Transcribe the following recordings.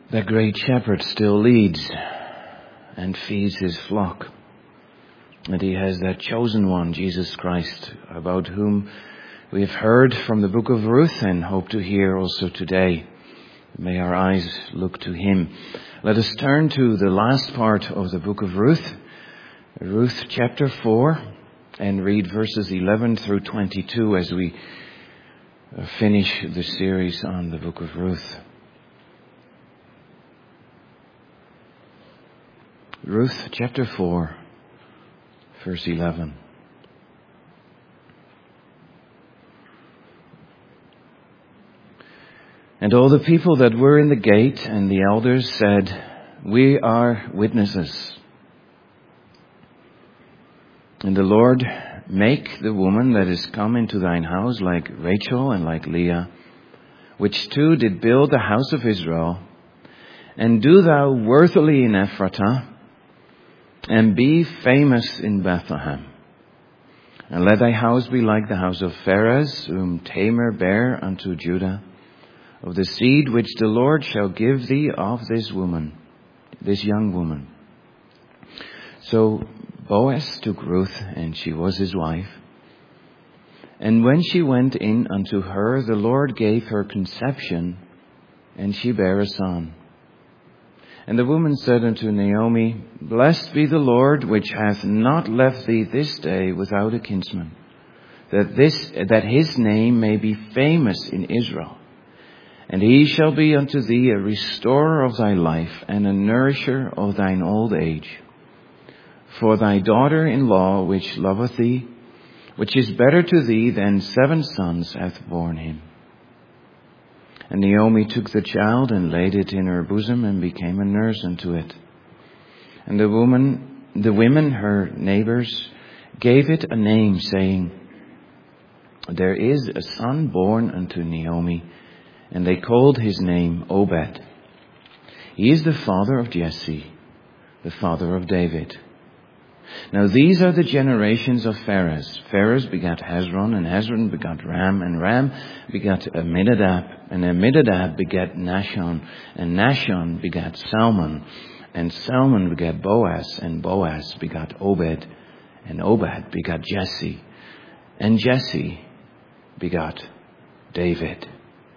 The great shepherd still leads and feeds his flock. And he has that chosen one, Jesus Christ, about whom we have heard from the book of Ruth and hope to hear also today. May our eyes look to him. Let us turn to the last part of the book of Ruth, Ruth chapter 4, and read verses 11 through 22 as we finish the series on the book of Ruth. Ruth chapter 4, verse 11. And all the people that were in the gate and the elders said, "We are witnesses. And the Lord make the woman that is come into thine house like Rachel and like Leah, which two did build the house of Israel, and do thou worthily in Ephratah, and be famous in Bethlehem. And let thy house be like the house of Pharez, whom Tamar bare unto Judah, of the seed which the Lord shall give thee of this woman, this young woman." So Boaz took Ruth, and she was his wife. And when she went in unto her, the Lord gave her conception, and she bare a son. And the woman said unto Naomi, "Blessed be the Lord, which hath not left thee this day without a kinsman, that his name may be famous in Israel. And he shall be unto thee a restorer of thy life, and a nourisher of thine old age. For thy daughter-in-law, which loveth thee, which is better to thee than 7 sons, hath borne him." And Naomi took the child and laid it in her bosom and became a nurse unto it. And the women, her neighbors, gave it a name, saying, "There is a son born unto Naomi," and they called his name Obed. He is the father of Jesse, the father of David. Now these are the generations of Pharez. Pharez begat Hezron, and Hezron begat Ram, and Ram begat Amminadab, and Amminadab begat Nahshon, and Nahshon begat Salmon, and Salmon begat Boaz, and Boaz begat Obed, and Obed begat Jesse, and Jesse begat David.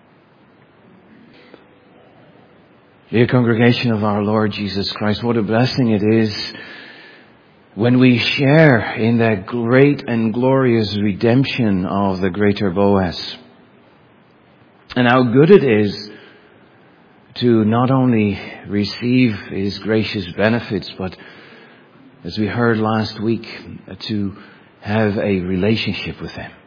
Dear congregation of our Lord Jesus Christ, what a blessing it is when we share in that great and glorious redemption of the greater Boaz. And how good it is to not only receive his gracious benefits, but as we heard last week, to have a relationship with him.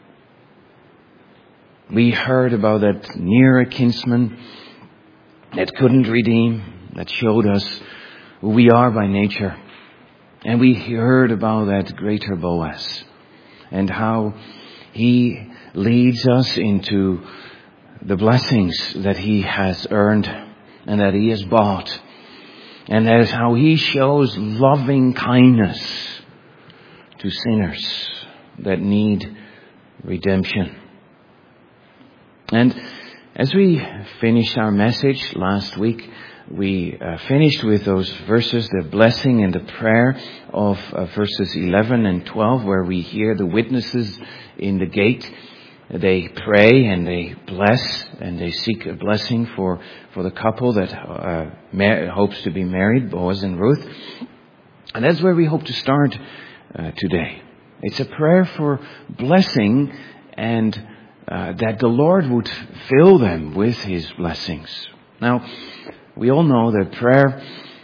We heard about that nearer kinsman that couldn't redeem, that showed us who we are by nature. And we heard about that greater Boaz and how he leads us into the blessings that he has earned and that he has bought. And that is how he shows loving kindness to sinners that need redemption. And as we finished our message last week, we finished with those verses, the blessing and the prayer of verses 11 and 12, where we hear the witnesses in the gate. They pray and they bless and they seek a blessing for the couple that hopes to be married, Boaz and Ruth. And that's where we hope to start today. It's a prayer for blessing and that the Lord would fill them with his blessings. Now, we all know that prayer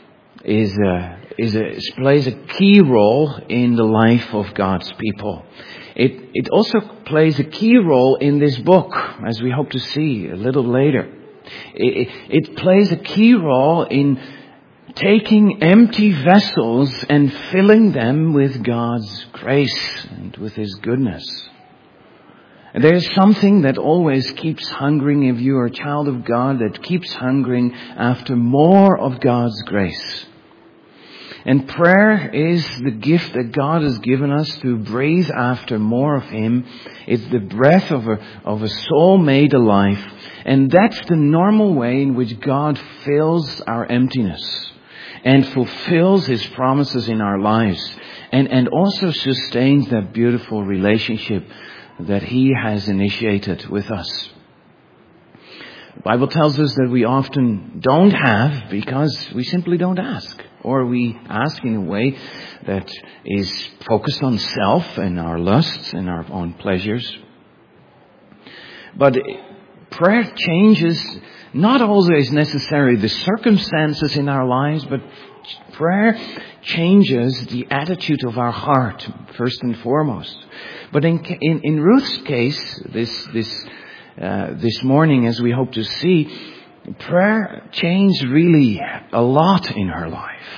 plays a key role in the life of God's people. It also plays a key role in this book, as we hope to see a little later. It plays a key role in taking empty vessels and filling them with God's grace and with his goodness. And there is something that always keeps hungering, if you are a child of God, that keeps hungering after more of God's grace. And prayer is the gift that God has given us to breathe after more of him. It's the breath of a soul made alive. And that's the normal way in which God fills our emptiness and fulfills His promises in our lives, and also sustains that beautiful relationship that He has initiated with us. The Bible tells us that we often don't have because we simply don't ask, or we ask in a way that is focused on self and our lusts and our own pleasures. But prayer changes not always necessarily the circumstances in our lives, but prayer changes the attitude of our heart, first and foremost. But in Ruth's case, this morning, as we hope to see, prayer changed really a lot in her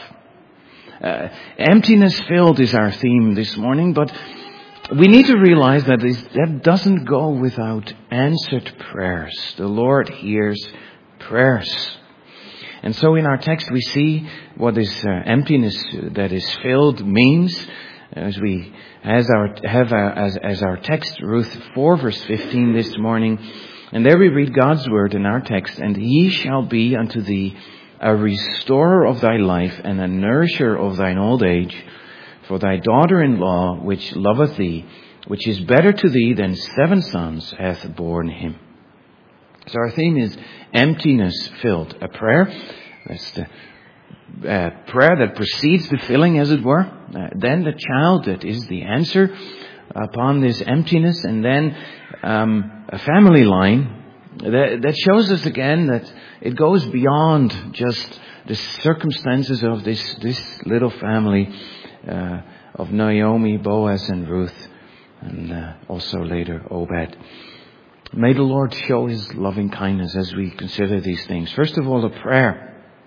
life. Emptiness filled is our theme this morning, but we need to realize that that doesn't go without answered prayers. The Lord hears prayers. And so in our text we see what this emptiness that is filled means, as we have as our text, Ruth 4 verse 15 this morning. And there we read God's word in our text, "And He shall be unto thee a restorer of thy life and a nourisher of thine old age. For thy daughter-in-law, which loveth thee, which is better to thee than 7 sons, hath borne him." So our theme is emptiness filled. A prayer. That's the prayer that precedes the filling, as it were. Then the child that is the answer upon this emptiness. And then a family line that shows us again that it goes beyond just the circumstances of this little family of Naomi, Boaz, and Ruth, and also later Obed. May the Lord show His loving kindness as we consider these things. First of all, a prayer.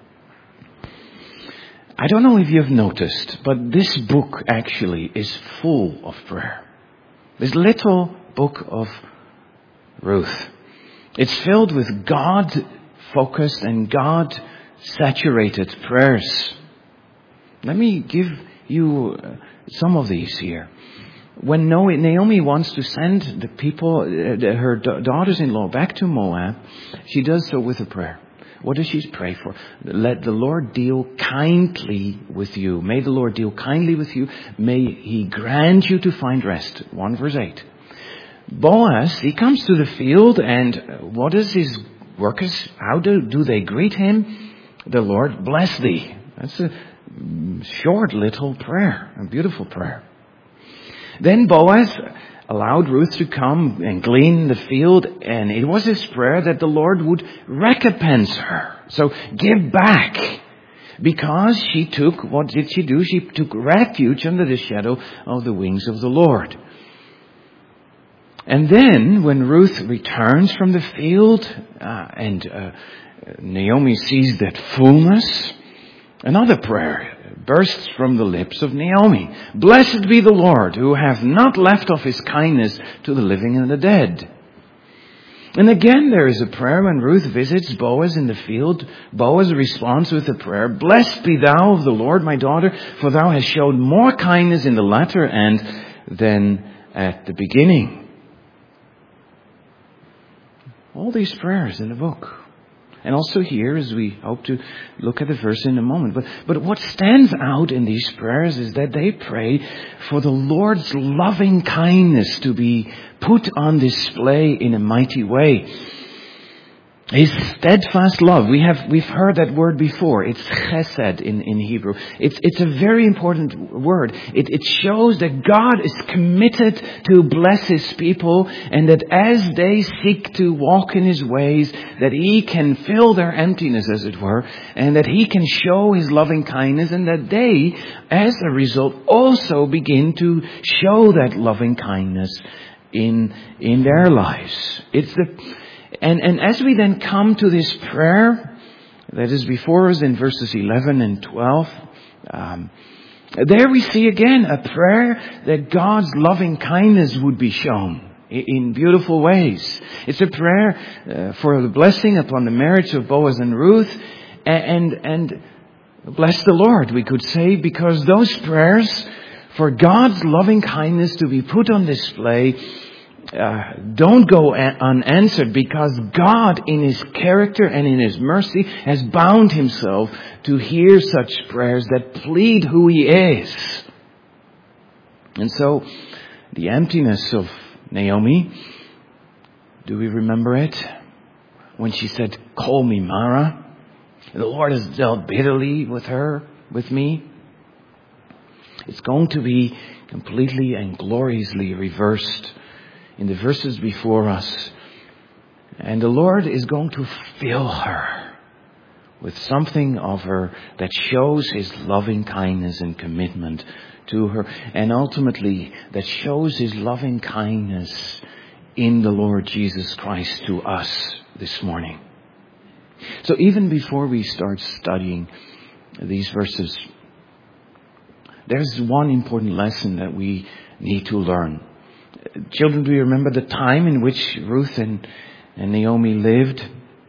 I don't know if you've noticed, but this book actually is full of prayer. This little book of Ruth. It's filled with God-focused and God-saturated prayers. Let me give you some of these here. When Naomi wants to send the people, her daughters-in-law, back to Moab, she does so with a prayer. What does she pray for? Let the Lord deal kindly with you. May the Lord deal kindly with you. May He grant you to find rest. 1 verse 8. Boaz, he comes to the field, and what does his workers, how do they greet him? The Lord bless thee. That's a short little prayer, a beautiful prayer. Then Boaz allowed Ruth to come and glean the field, and it was his prayer that the Lord would recompense her. So give back. Because she took, what did she do? She took refuge under the shadow of the wings of the Lord. And then when Ruth returns from the field, and Naomi sees that fullness, another prayer bursts from the lips of Naomi. Blessed be the Lord, who hath not left off His kindness to the living and the dead. And again there is a prayer when Ruth visits Boaz in the field. Boaz responds with a prayer, Blessed be thou of the Lord, my daughter, for thou hast showed more kindness in the latter end than at the beginning. All these prayers in the book. And also here, as we hope to look at the verse in a moment. But what stands out in these prayers is that they pray for the Lord's loving kindness to be put on display in a mighty way. His steadfast love. We've heard that word before. It's chesed in Hebrew. It's a very important word. It shows that God is committed to bless His people, and that as they seek to walk in His ways, that He can fill their emptiness, as it were, and that He can show His loving kindness, and that they, as a result, also begin to show that loving kindness in their lives. And as we then come to this prayer that is before us in verses 11 and 12, there we see again a prayer that God's loving kindness would be shown in beautiful ways. It's a prayer for the blessing upon the marriage of Boaz and Ruth, and bless the Lord, we could say, because those prayers for God's loving kindness to be put on display don't go unanswered, because God in His character and in His mercy has bound Himself to hear such prayers that plead who He is. And so the emptiness of Naomi, do we remember it? When she said, "Call me Mara." The Lord has dealt bitterly with her, with me. It's going to be completely and gloriously reversed in the verses before us. And the Lord is going to fill her with something of her that shows His loving kindness and commitment to her. And ultimately, that shows His loving kindness in the Lord Jesus Christ to us this morning. So even before we start studying these verses, there's one important lesson that we need to learn. Children, do you remember the time in which Ruth and Naomi lived?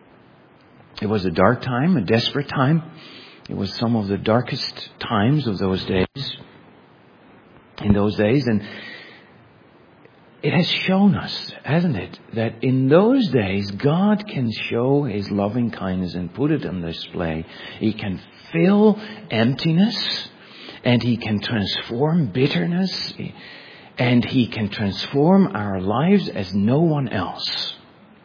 It was a dark time, a desperate time. It was some of the darkest times of those days. In those days, and it has shown us, hasn't it, that in those days God can show His loving kindness and put it on display. He can fill emptiness, and He can transform bitterness, and He can transform our lives as no one else.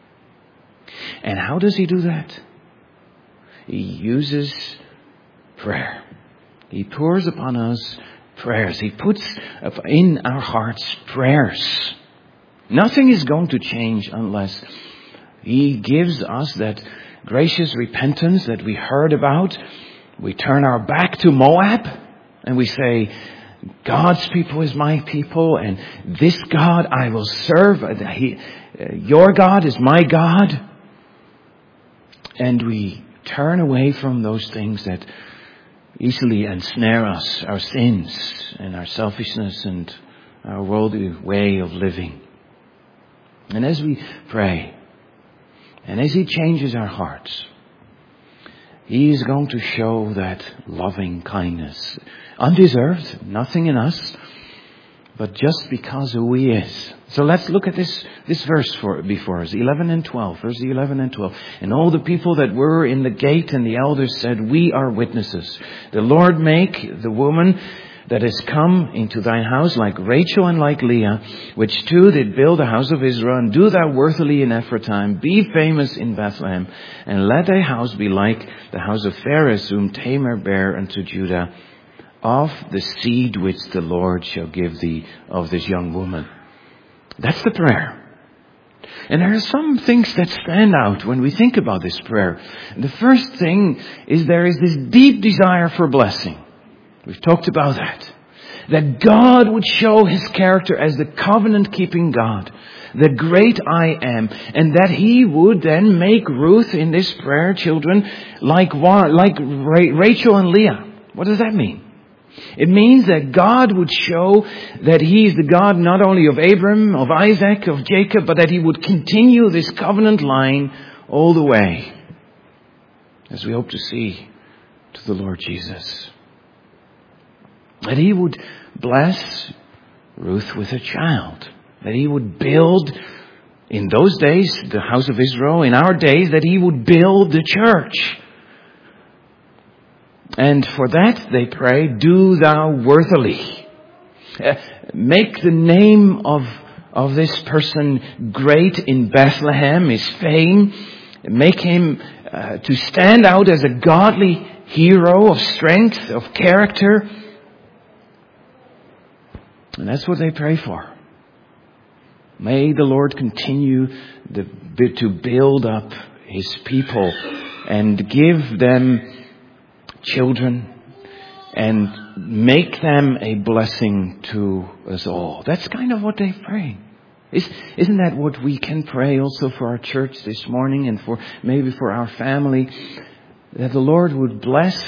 And how does He do that? He uses prayer. He pours upon us prayers. He puts in our hearts prayers. Nothing is going to change unless He gives us that gracious repentance that we heard about. We turn our back to Moab and we say, God's people is my people, and this God I will serve. Your God is my God. And we turn away from those things that easily ensnare us, our sins and our selfishness and our worldly way of living. And as we pray, and as He changes our hearts, He is going to show that loving kindness. Undeserved, nothing in us, but just because of who He is. So let's look at this verse before us, 11 and 12, verse 11 and 12. And all the people that were in the gate and the elders said, "We are witnesses. The Lord make the woman that is come into thine house like Rachel and like Leah, which two did build the house of Israel, and do thou worthily in Ephraim, be famous in Bethlehem, and let thy house be like the house of Phares, whom Tamar bare unto Judah, of the seed which the Lord shall give thee of this young woman." That's the prayer. And there are some things that stand out when we think about this prayer. The first thing is there is this deep desire for blessing. We've talked about that. That God would show His character as the covenant-keeping God, the great I am, and that He would then make Ruth in this prayer, children, like Rachel and Leah. What does that mean? It means that God would show that He is the God not only of Abraham, of Isaac, of Jacob, but that He would continue this covenant line all the way, as we hope to see, to the Lord Jesus. That He would bless Ruth with a child. That He would build, in those days, the house of Israel. In our days, that He would build the church. And for that, they pray, "Do thou worthily." Make the name of this person great in Bethlehem, his fame. Make him to stand out as a godly hero of strength, of character. And that's what they pray for. May the Lord continue to build up His people and give them children and make them a blessing to us all. That's kind of what they pray. Isn't that what we can pray also for our church this morning and for maybe for our family? That the Lord would bless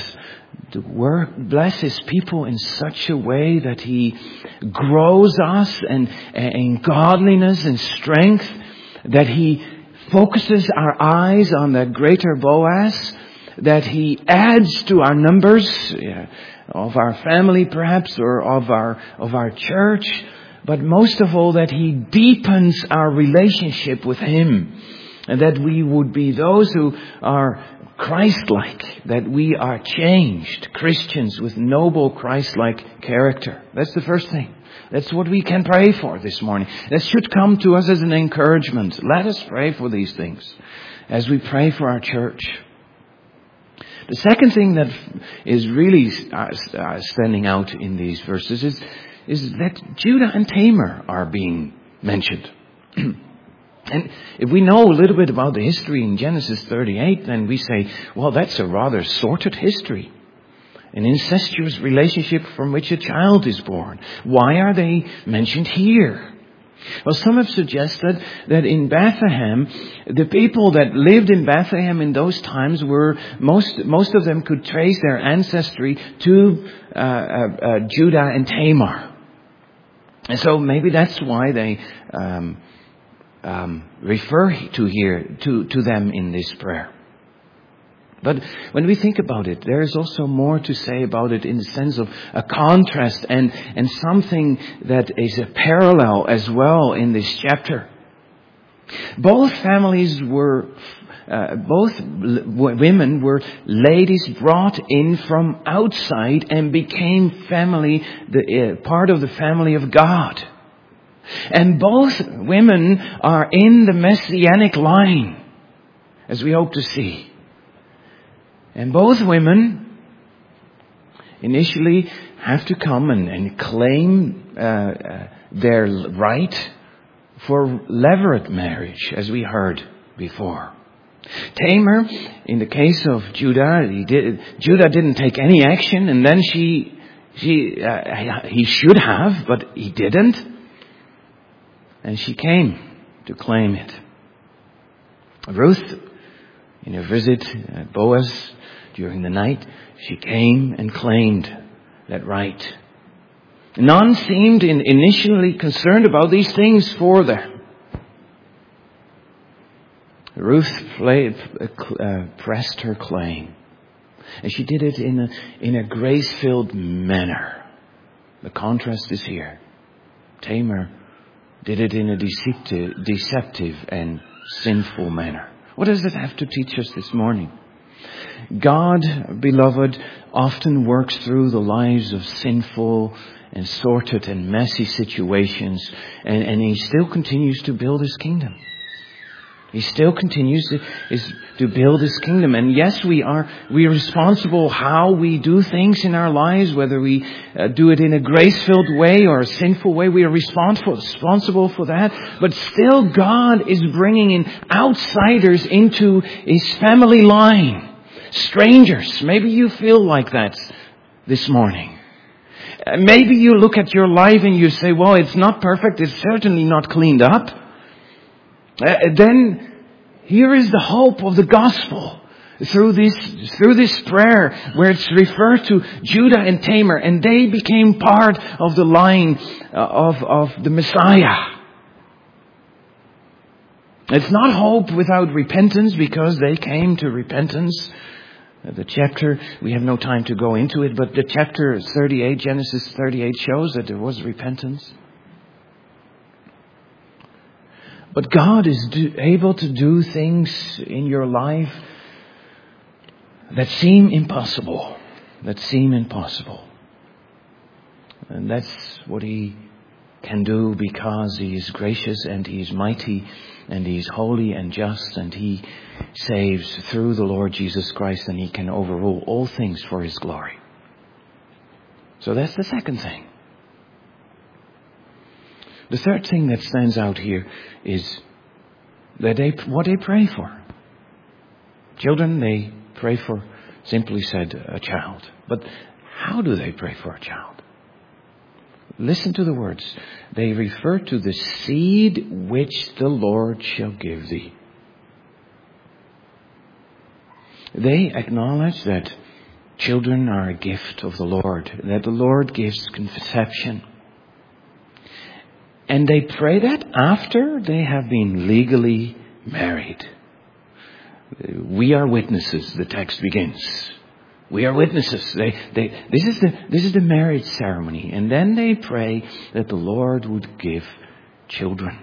His people in such a way that He grows us and in godliness and strength, that He focuses our eyes on that greater Boaz, that He adds to our numbers of our family perhaps, or of our church, but most of all that He deepens our relationship with Him, and that we would be those who are Christ-like, that we are changed Christians with noble Christ-like character. That's the first thing. That's what we can pray for this morning. That should come to us as an encouragement. Let us pray for these things as we pray for our church. The second thing that is really standing out in these verses is that Judah and Tamar are being mentioned. And if we know a little bit about the history in Genesis 38, then we say, well, that's a rather sordid history. An incestuous relationship from which a child is born. Why are they mentioned here? Well, some have suggested that in Bethlehem, the people that lived in Bethlehem in those times were, most of them could trace their ancestry to Judah and Tamar. And so maybe that's why they refer to them in this prayer. But when we think about it, there is also more to say about it in the sense of a contrast and something that is a parallel as well in this chapter. Both families were, both women were ladies brought in from outside and became part of the family of God. And both women are in the Messianic line, as we hope to see. And both women initially have to come and claim their right for levirate marriage, as we heard before. Tamar, in the case of Judah, Judah didn't take any action, and then he should have, but he didn't. And she came to claim it. Ruth, in her visit at Boaz during the night, she came and claimed that right. None seemed initially concerned about these things for them. Ruth pressed her claim, and she did it in a grace-filled manner. The contrast is here. Tamar did it in a deceptive and sinful manner. What does it have to teach us this morning? God, beloved, often works through the lives of sinful and sordid and messy situations, and He still continues to build His kingdom. He still continues to build His kingdom. And yes, we are responsible how we do things in our lives, whether we do it in a grace-filled way or a sinful way. We are responsible for that. But still, God is bringing in outsiders into His family line. Strangers. Maybe you feel like that this morning. Maybe you look at your life and you say, well, it's not perfect. It's certainly not cleaned up. Then here is the hope of the gospel through this prayer where it's referred to Judah and Tamar, and they became part of the line of the Messiah. It's not hope without repentance, because they came to repentance. The chapter, we have no time to go into it, but the chapter 38, Genesis 38, shows that there was repentance. But God is able to do things in your life that seem impossible. And that's what He can do, because He is gracious and He is mighty and He is holy and just, and He saves through the Lord Jesus Christ, and He can overrule all things for His glory. So that's the second thing. The third thing that stands out here is that what they pray for. Children, they pray for, simply said, a child. But how do they pray for a child? Listen to the words. They refer to the seed which the Lord shall give thee. They acknowledge that children are a gift of the Lord, that the Lord gives conception. And they pray that after they have been legally married. We are witnesses, the text begins. We are witnesses. This is the marriage ceremony. And then they pray that the Lord would give children.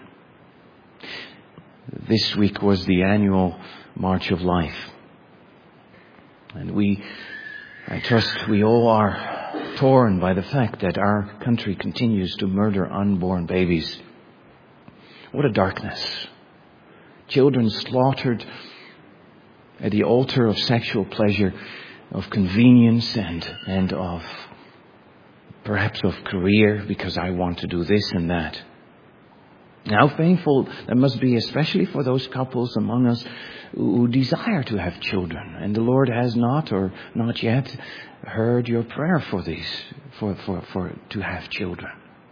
This week was the annual March of Life. And I trust we all are torn by the fact that our country continues to murder unborn babies. What a darkness. Children slaughtered at the altar of sexual pleasure, of convenience and of perhaps of career, because I want to do this and that. How painful that must be, especially for those couples among us who desire to have children. And the Lord has not yet heard your prayer for these, for to have children.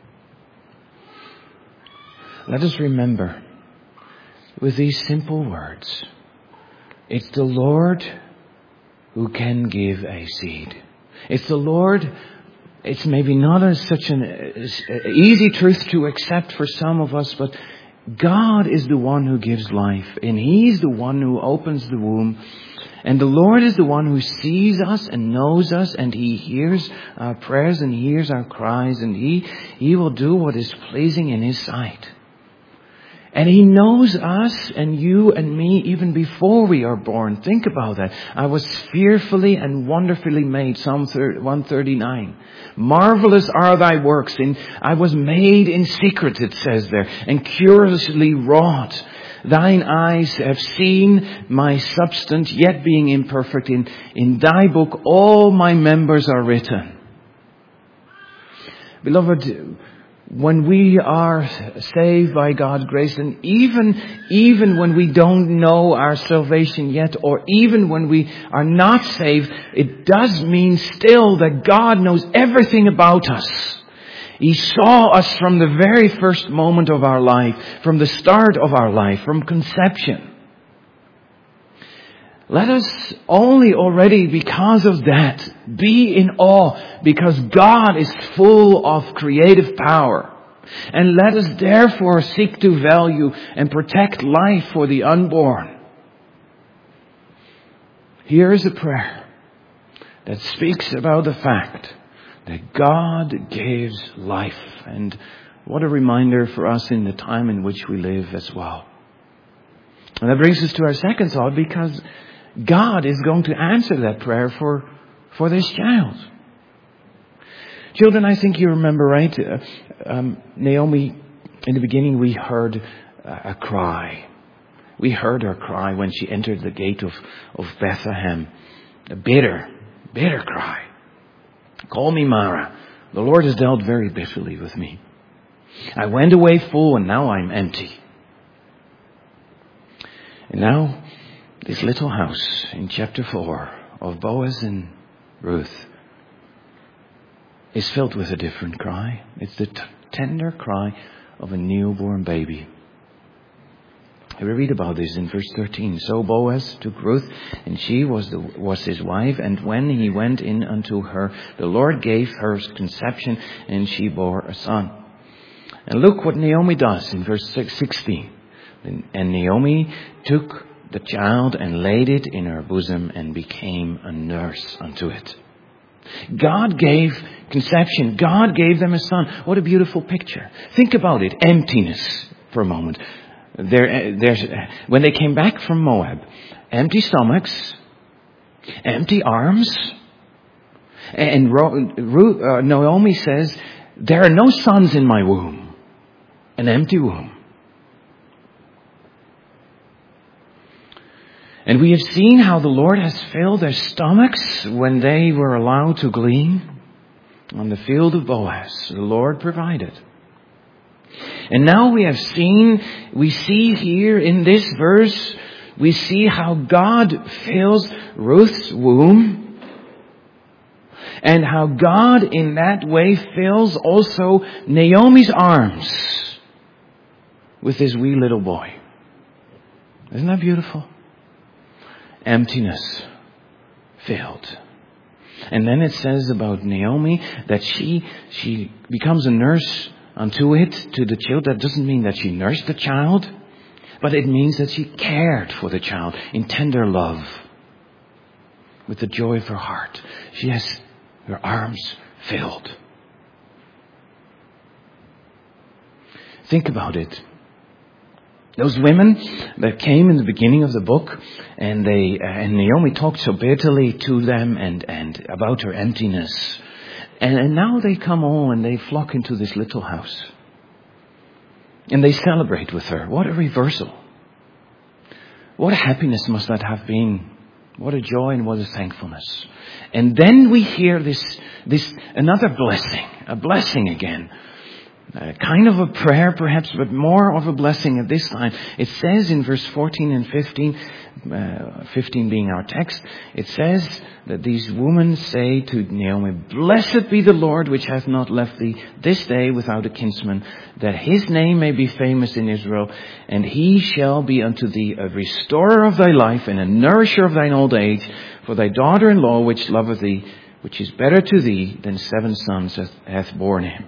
Let us remember with these simple words, it's the Lord who can give a seed. It's the Lord. It's maybe not such an easy truth to accept for some of us, but God is the one who gives life, and He's the one who opens the womb. And the Lord is the one who sees us and knows us, and He hears our prayers and hears our cries, and He will do what is pleasing in His sight. And He knows us and you and me even before we are born. Think about that. I was fearfully and wonderfully made. Psalm 139. Marvelous are thy works. I was made in secret, it says there, and curiously wrought. Thine eyes have seen my substance, yet being imperfect. In thy book all my members are written. Beloved, when we are saved by God's grace, and even when we don't know our salvation yet, or even when we are not saved, it does mean still that God knows everything about us. He saw us from the very first moment of our life, from the start of our life, from conception. Let us only already because of that be in awe, because God is full of creative power. And let us therefore seek to value and protect life for the unborn. Here is a prayer that speaks about the fact that God gives life. And what a reminder for us in the time in which we live as well. And that brings us to our second thought, because God is going to answer that prayer for this child. Children, I think you remember, right? Naomi, in the beginning we heard a cry. We heard her cry when she entered the gate of Bethlehem. A bitter cry. Call me Mara. The Lord has dealt very bitterly with me. I went away full and now I'm empty. And now, this little house in chapter 4 of Boaz and Ruth is filled with a different cry. It's the tender cry of a newborn baby. We read about this in verse 13. So Boaz took Ruth, and she was his wife, and when he went in unto her, the Lord gave her conception, and she bore a son. And look what Naomi does in verse 16. And Naomi took the child and laid it in her bosom and became a nurse unto it. God gave conception. God gave them a son. What a beautiful picture. Think about it. Emptiness for a moment. When they came back from Moab, empty stomachs, empty arms. And Naomi says, there are no sons in my womb. An empty womb. And we have seen how the Lord has filled their stomachs when they were allowed to glean on the field of Boaz. The Lord provided. And now we see here in this verse, we see how God fills Ruth's womb. And how God in that way fills also Naomi's arms with this wee little boy. Isn't that beautiful? Emptiness filled. And then it says about Naomi that she becomes a nurse unto it, to the child. That doesn't mean that she nursed the child, but it means that she cared for the child in tender love. with the joy of her heart. She has her arms filled. Think about it. Those women that came in the beginning of the book, and Naomi talked so bitterly to them and about her emptiness. And now they come all and they flock into this little house. And they celebrate with her. What a reversal. What a happiness must that have been. What a joy and what a thankfulness. And then we hear this another blessing, a blessing again. Kind of a prayer perhaps, but more of a blessing at this time. It says in verse 14 and 15, 15 being our text, it says that these women say to Naomi, "Blessed be the Lord which hath not left thee this day without a kinsman, that his name may be famous in Israel, and he shall be unto thee a restorer of thy life and a nourisher of thine old age, for thy daughter-in-law which loveth thee, which is better to thee than 7 sons hath borne him."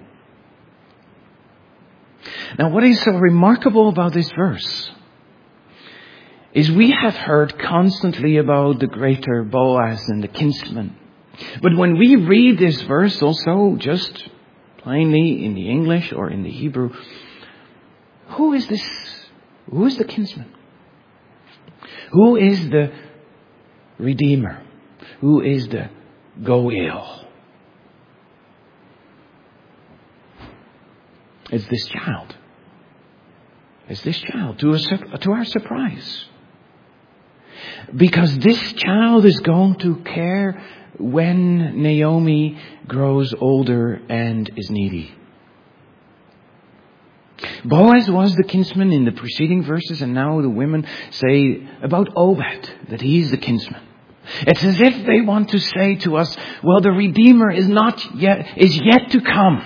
Now, what is so remarkable about this verse is we have heard constantly about the greater Boaz and the kinsman. But when we read this verse also just plainly in the English or in the Hebrew, who is this? Who is the kinsman? Who is the Redeemer? Who is the Goel? It's this child. It's this child, to our surprise. Because this child is going to care when Naomi grows older and is needy. Boaz was the kinsman in the preceding verses, and now the women say about Obed that he's the kinsman. It's as if they want to say to us, well, the Redeemer is yet to come.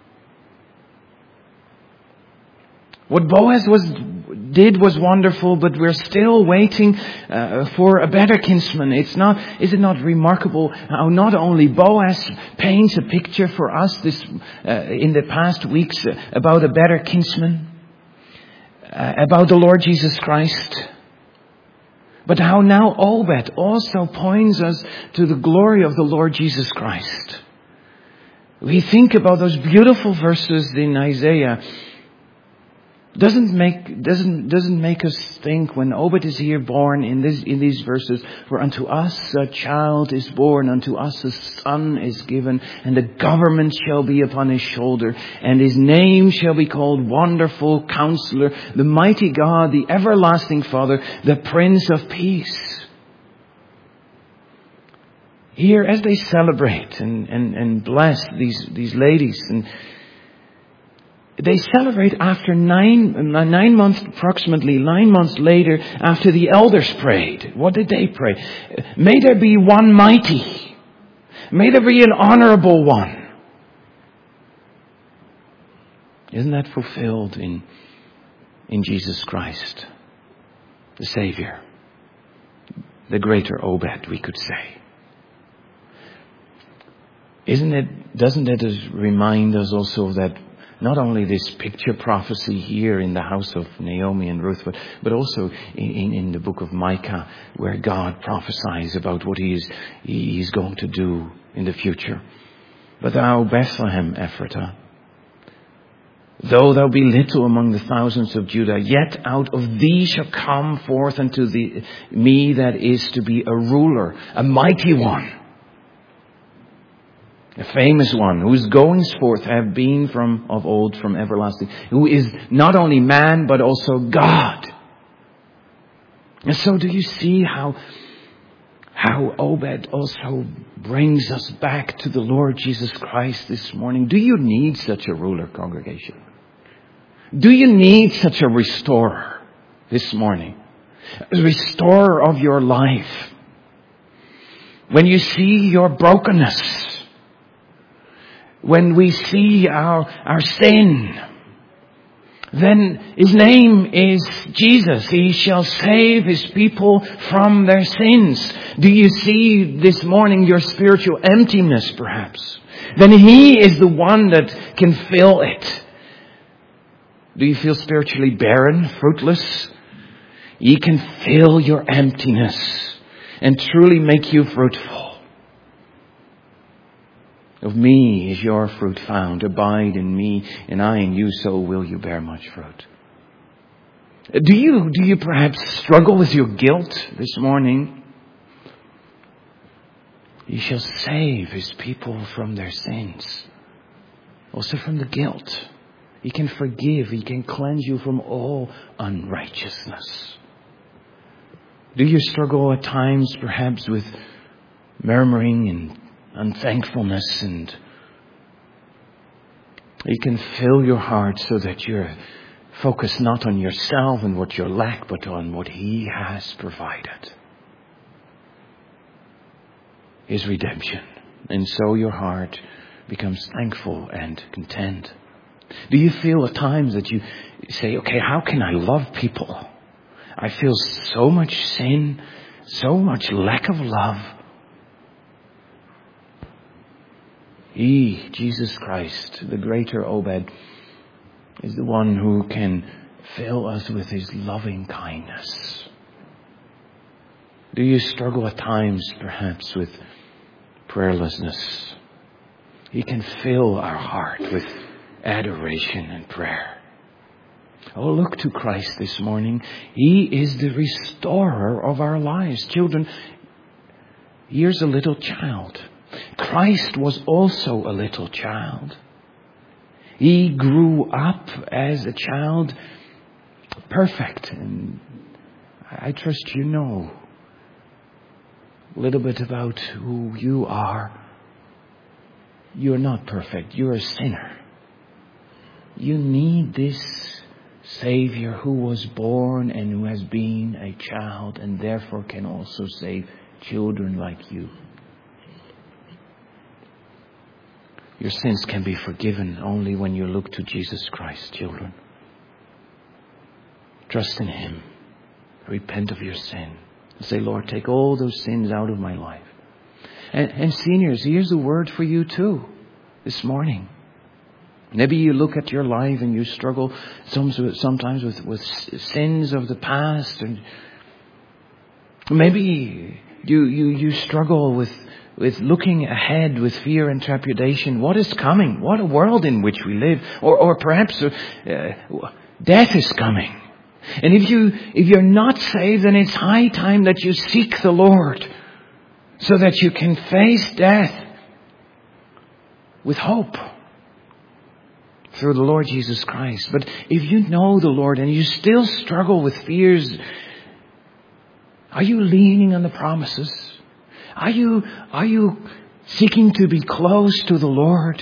What Boaz did was wonderful, but we're still waiting for a better kinsman. Is it not remarkable how not only Boaz paints a picture for us in the past weeks about a better kinsman, about the Lord Jesus Christ, but how now Obed also points us to the glory of the Lord Jesus Christ. We think about those beautiful verses in Isaiah. Doesn't make us think when Obed is here born in these verses, for unto us a child is born, unto us a son is given, and the government shall be upon his shoulder, and his name shall be called Wonderful Counselor, the Mighty God, the Everlasting Father, the Prince of Peace. Here, as they celebrate and bless these ladies, and they celebrate after 9 months, approximately 9 months later, after the elders prayed. What did they pray? May there be one mighty. May there be an honorable one. Isn't that fulfilled in Jesus Christ, the Savior? The greater Obed, we could say. Doesn't it remind us also that not only this picture prophecy here in the house of Naomi and Ruth, but also in the book of Micah, where God prophesies about what He is going to do in the future. But thou, Bethlehem Ephratah, though thou be little among the thousands of Judah, yet out of thee shall come forth unto me that is to be a ruler, a mighty one. A famous one, whose goings forth have been of old, from everlasting, who is not only man, but also God. And so do you see how Obed also brings us back to the Lord Jesus Christ this morning? Do you need such a ruler, congregation? Do you need such a restorer this morning? A restorer of your life. When you see your brokenness, when we see our sin, then His name is Jesus. He shall save His people from their sins. Do you see this morning your spiritual emptiness perhaps? Then He is the one that can fill it. Do you feel spiritually barren, fruitless? He can fill your emptiness. and truly make you fruitful. Of me is your fruit found. Abide in me, and I in you, so will you bear much fruit. Do you perhaps struggle with your guilt this morning? He shall save his people from their sins. Also from the guilt. He can forgive. He can cleanse you from all unrighteousness. Do you struggle at times perhaps with murmuring and unthankfulness? And He can fill your heart so that you're focused not on yourself and what you lack, but on what He has provided. His redemption. And so your heart becomes thankful and content. Do you feel at times that you say, okay, how can I love people? I feel so much sin, so much lack of love. He, Jesus Christ, the greater Obed, is the one who can fill us with His loving kindness. Do you struggle at times perhaps with prayerlessness? He can fill our heart with adoration and prayer. Oh, look to Christ this morning. He is the restorer of our lives. Children, here's a little child. Christ was also a little child. He grew up as a child, perfect. And I trust you know a little bit about who you are. You're not perfect. You're a sinner. You need this Savior who was born and who has been a child and therefore can also save children like you. Your sins can be forgiven only when you look to Jesus Christ, children. Trust in Him. Repent of your sin. And say, Lord, take all those sins out of my life. And seniors, here's a word for you too this morning. Maybe you look at your life and you struggle sometimes with sins of the past. And maybe you struggle with looking ahead with fear and trepidation. What is coming? What a world in which we live. Or perhaps death is coming. And if you're not saved, then it's high time that you seek the Lord so that you can face death with hope through the Lord Jesus Christ. But if you know the Lord and you still struggle with fears, are you leaning on the promises? Are you seeking to be close to the Lord?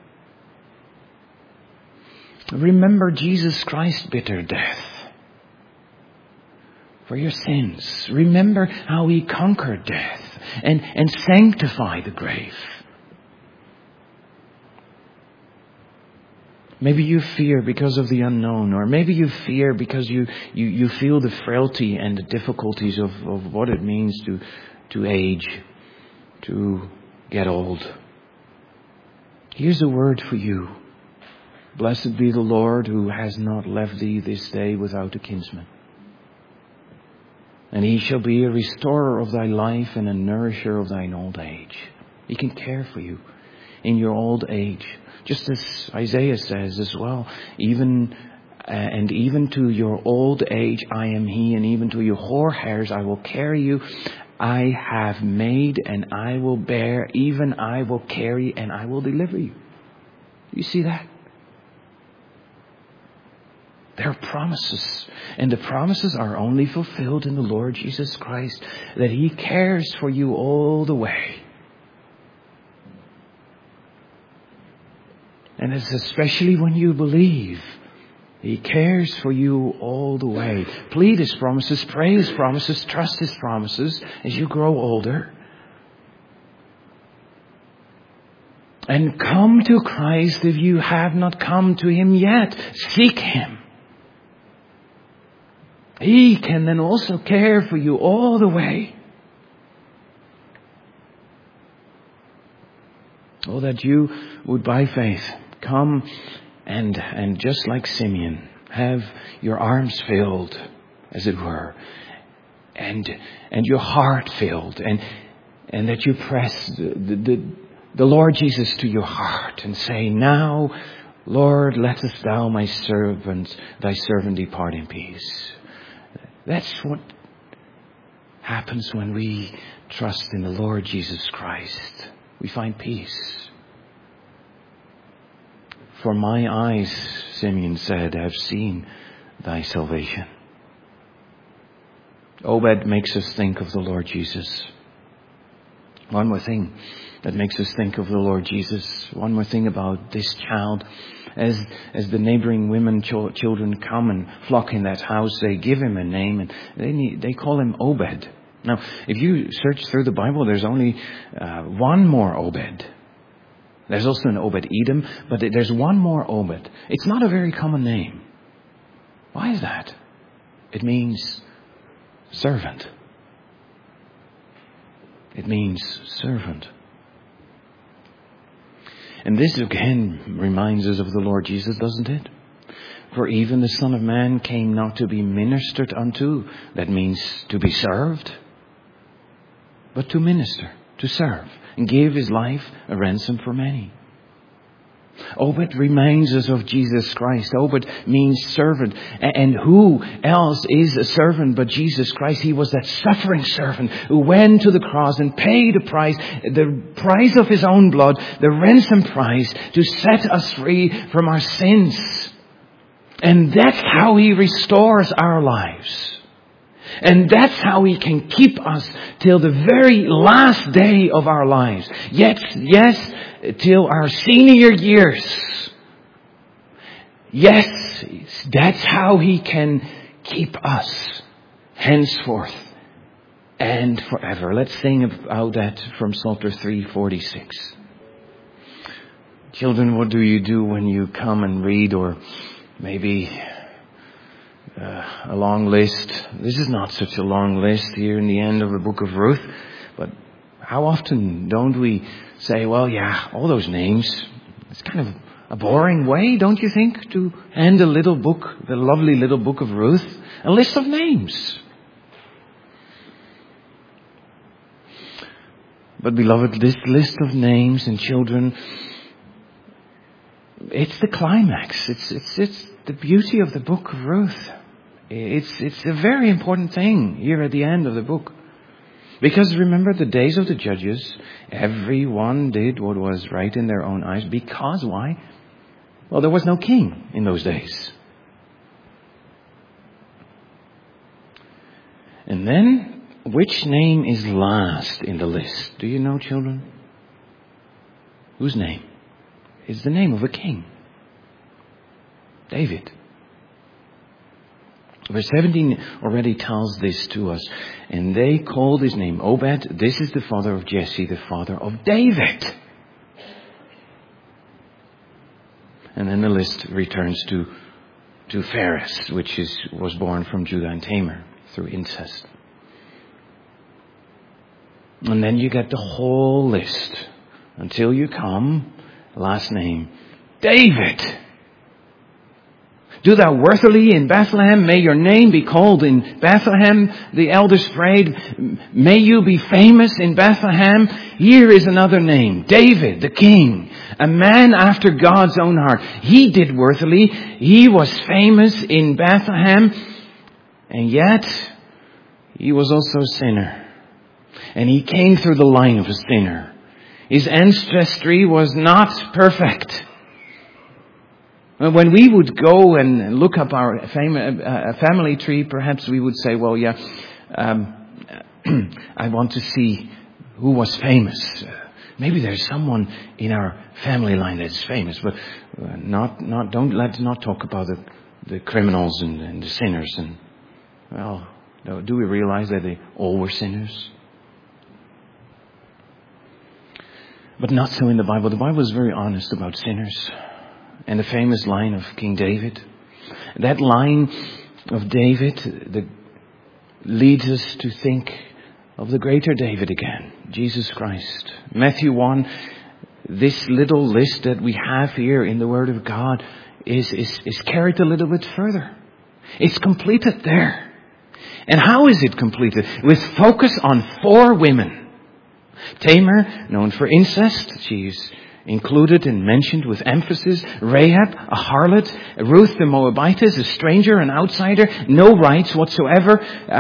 Remember Jesus Christ's bitter death for your sins. Remember how He conquered death and sanctified the grave. Maybe you fear because of the unknown, or maybe you fear because you feel the frailty and the difficulties of what it means to age, to get old. Here's a word for you. Blessed be the Lord who has not left thee this day without a kinsman. And He shall be a restorer of thy life and a nourisher of thine old age. He can care for you in your old age. Just as Isaiah says as well, even to your old age I am He, and even to your hoar hairs I will carry you. I have made and I will bear, even I will carry and I will deliver you. You see that? There are promises, and the promises are only fulfilled in the Lord Jesus Christ, that He cares for you all the way. And it's especially when you believe, He cares for you all the way. Plead His promises, pray His promises, trust His promises as you grow older. And come to Christ if you have not come to Him yet. Seek Him. He can then also care for you all the way. Oh, that you would by faith come and just like Simeon, have your arms filled, as it were, and your heart filled, and that you press the Lord Jesus to your heart and say, now, Lord, lettest thou thy servant depart in peace. That's what happens when we trust in the Lord Jesus Christ. We find peace. For my eyes, Simeon said, have seen thy salvation. Obed makes us think of the Lord Jesus. One more thing that makes us think of the Lord Jesus. One more thing about this child. As the neighboring women, children come and flock in that house, they give him a name and they call him Obed. Now, if you search through the Bible, there's only one more Obed. There's also an Obed-Edom, but there's one more Obed. It's not a very common name. Why is that? It means servant. It means servant. And this again reminds us of the Lord Jesus, doesn't it? For even the Son of Man came not to be ministered unto, that means to be served, but to minister, to serve, and give his life a ransom for many. Obed reminds us of Jesus Christ. Obed means servant. And who else is a servant but Jesus Christ? He was that suffering servant who went to the cross and paid the price of his own blood, the ransom price, to set us free from our sins. And that's how he restores our lives. And that's how he can keep us till the very last day of our lives. Yes, till our senior years. Yes, that's how he can keep us henceforth and forever. Let's sing about that from Psalter 346. Children, what do you do when you come and read, or maybe a long list? This is not such a long list here in the end of the book of Ruth, but how often don't we say, well, yeah, all those names, it's kind of a boring way, don't you think, to end a little book, the lovely little book of Ruth, a list of names. But beloved, this list of names and children, it's the climax. It's the beauty of the book of Ruth. It's a very important thing here at the end of the book. Because remember, the days of the judges, everyone did what was right in their own eyes. Because why? Well, there was no king in those days. And then, which name is last in the list? Do you know, children? Whose name? It's the name of a king. David. Verse 17 already tells this to us. And they called his name Obed. This is the father of Jesse, the father of David. And then the list returns to Phares, which was born from Judah and Tamar through incest. And then you get the whole list until you come, last name, David. Do thou worthily in Bethlehem, may your name be called in Bethlehem. The elders prayed, may you be famous in Bethlehem. Here is another name, David, the king, a man after God's own heart. He did worthily. He was famous in Bethlehem. And yet, he was also a sinner. And he came through the line of a sinner. His ancestry was not perfect. When we would go and look up our family tree, perhaps we would say, well, yeah, I want to see who was famous. Maybe there's someone in our family line that's famous, but let's not talk about the criminals and the sinners. And, well, do we realize that they all were sinners? But not so in the Bible. The Bible is very honest about sinners. And the famous line of King David. That line of David leads us to think of the greater David again, Jesus Christ. Matthew 1, this little list that we have here in the Word of God is carried a little bit further. It's completed there. And how is it completed? With focus on 4 women. Tamar, known for incest, she's included and mentioned with emphasis. Rahab, a harlot. Ruth the Moabitess, a stranger, an outsider, no rights whatsoever.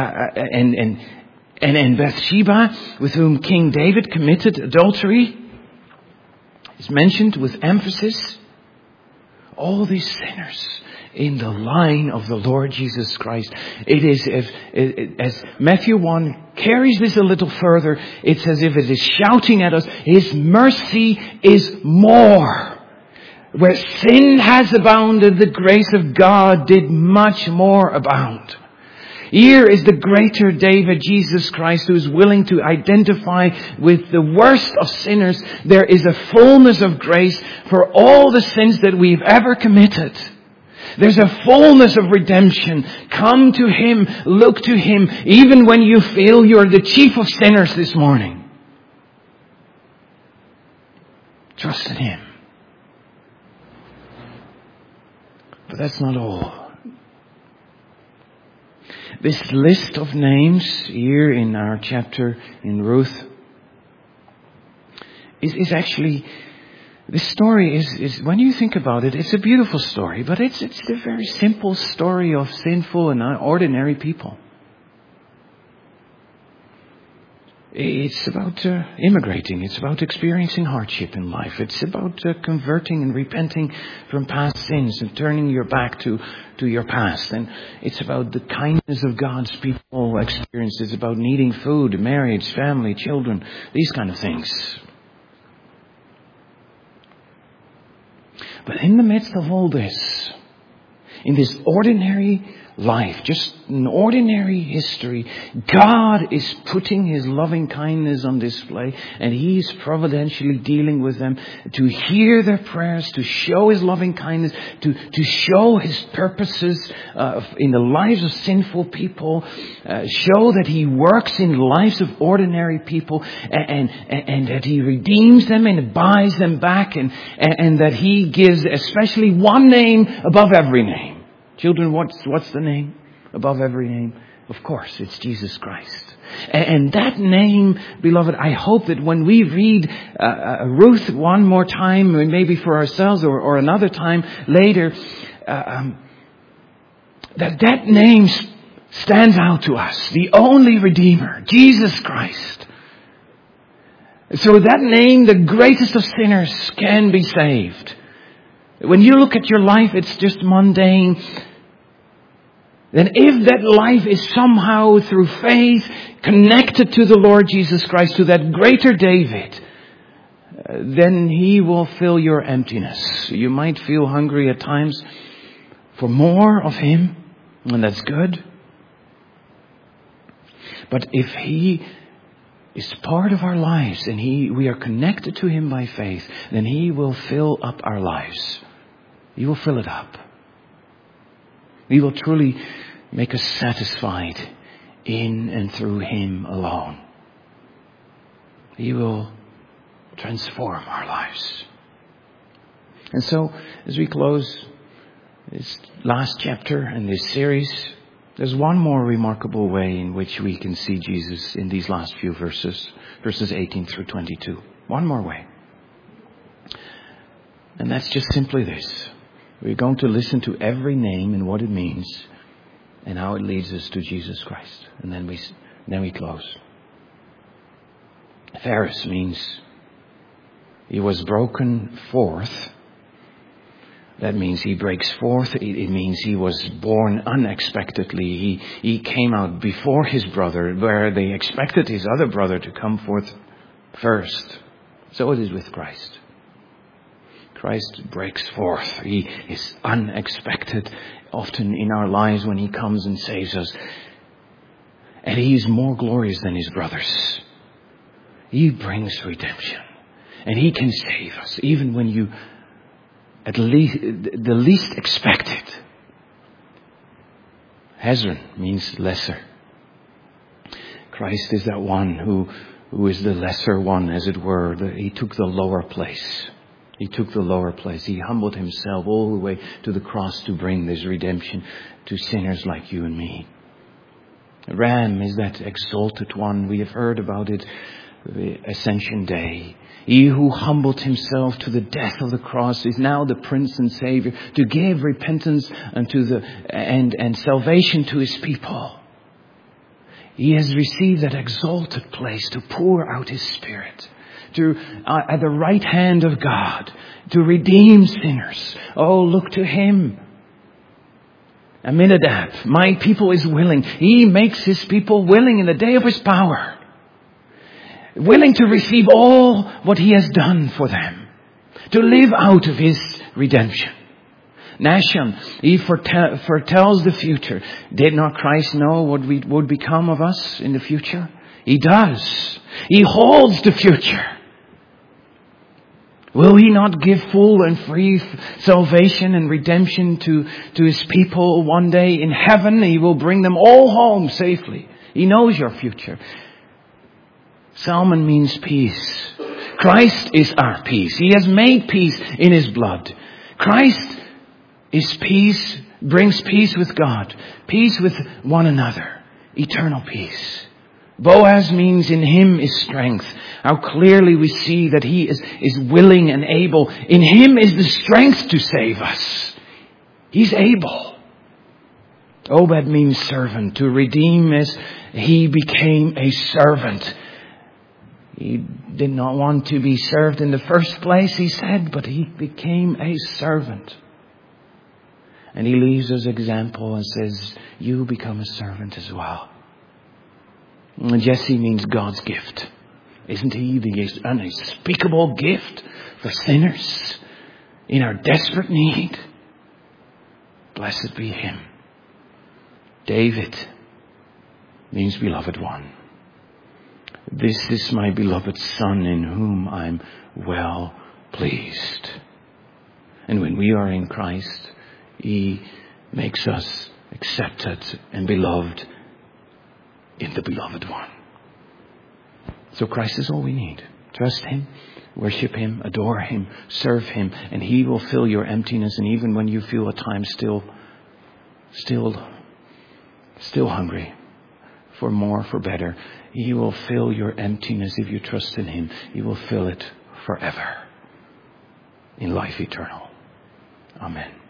And Bathsheba, with whom King David committed adultery, is mentioned with emphasis. All these sinners in the line of the Lord Jesus Christ. It is, as Matthew 1 carries this a little further, it's as if it is shouting at us, His mercy is more. Where sin has abounded, the grace of God did much more abound. Here is the greater David, Jesus Christ, who is willing to identify with the worst of sinners. There is a fullness of grace for all the sins that we've ever committed. There's a fullness of redemption. Come to Him, look to Him, even when you feel you're the chief of sinners this morning. Trust in Him. But that's not all. This list of names here in our chapter in Ruth is actually, this story is when you think about it, it's a beautiful story, but it's a very simple story of sinful and ordinary people. It's about immigrating. It's about experiencing hardship in life. It's about converting and repenting from past sins and turning your back to your past. And it's about the kindness of God's people experience. It's about needing food, marriage, family, children, these kind of things. But in the midst of all this, in this ordinary life, just an ordinary history, God is putting His loving kindness on display, and He is providentially dealing with them to hear their prayers, to show His loving kindness, to show His purposes in the lives of sinful people, show that He works in the lives of ordinary people, and that He redeems them and buys them back, and that He gives especially one name above every name. Children, what's the name above every name? Of course, it's Jesus Christ. And that name, beloved, I hope that when we read Ruth one more time, maybe for ourselves or another time later, that name stands out to us. The only Redeemer, Jesus Christ. So that name, the greatest of sinners, can be saved. When you look at your life, it's just mundane. Then if that life is somehow through faith connected to the Lord Jesus Christ, to that greater David, then He will fill your emptiness. You might feel hungry at times for more of Him, and that's good. But if He is part of our lives and we are connected to Him by faith, then He will fill up our lives. He will fill it up. He will truly make us satisfied in and through Him alone. He will transform our lives. And so, as we close this last chapter and this series, there's one more remarkable way in which we can see Jesus in these last few verses 18 through 22. One more way. And that's just simply this. We're going to listen to every name and what it means and how it leads us to Jesus Christ. And then we close. Phares means He was broken forth. That means He breaks forth. It means He was born unexpectedly. He came out before His brother, where they expected His other brother to come forth first. So it is with Christ. Christ breaks forth. He is unexpected often in our lives when He comes and saves us. And He is more glorious than His brothers. He brings redemption. And He can save us even when you at least the least expect it. Hezron means lesser. Christ is that one who is the lesser one, as it were. He took the lower place. He took the lower place. He humbled Himself all the way to the cross to bring this redemption to sinners like you and me. Ram is that exalted one. We have heard about it, the Ascension Day. He who humbled himself to the death of the cross is now the Prince and Savior to give repentance and salvation to his people. He has received that exalted place to pour out his Spirit at the right hand of God to redeem sinners. Oh, look to him. Aminadab, my people is willing. He makes his people willing in the day of his power. Willing to receive all what he has done for them. To live out of his redemption. Nahshon, he foretells the future. Did not Christ know what would become of us in the future? He does. He holds the future. Will he not give full and free salvation and redemption to his people one day in heaven? He will bring them all home safely. He knows your future. Salmon means peace. Christ is our peace. He has made peace in his blood. Christ is peace, brings peace with God, peace with one another, eternal peace. Boaz means in him is strength. How clearly we see that he is willing and able. In him is the strength to save us. He's able. Obed means servant. To redeem as he became a servant. He did not want to be served in the first place, he said, but he became a servant. And he leaves us example and says, you become a servant as well. And Jesse means God's gift. Isn't he the unspeakable gift for sinners in our desperate need? Blessed be him. David means beloved one. This is my beloved Son in whom I'm well pleased. And when we are in Christ, he makes us accepted and beloved in the beloved one. So Christ is all we need. Trust him, worship him, adore him, serve him, and he will fill your emptiness. And even when you feel at times still hungry for more, for better, he will fill your emptiness if you trust in him. He will fill it forever in life eternal. Amen.